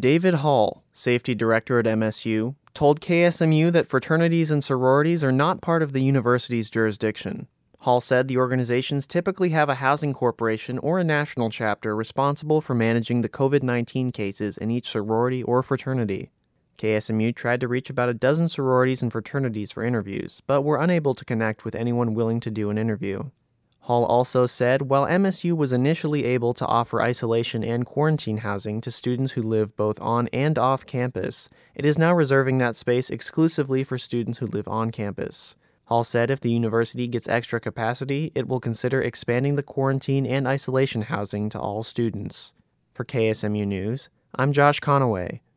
David Hall, safety director at MSU, told KSMU that fraternities and sororities are not part of the university's jurisdiction. Hall said the organizations typically have a housing corporation or a national chapter responsible for managing the COVID-19 cases in each sorority or fraternity. KSMU tried to reach about a dozen sororities and fraternities for interviews, but were unable to connect with anyone willing to do an interview. Hall also said while MSU was initially able to offer isolation and quarantine housing to students who live both on and off campus, it is now reserving that space exclusively for students who live on campus. Hall said if the university gets extra capacity, it will consider expanding the quarantine and isolation housing to all students. For KSMU News, I'm Josh Conaway.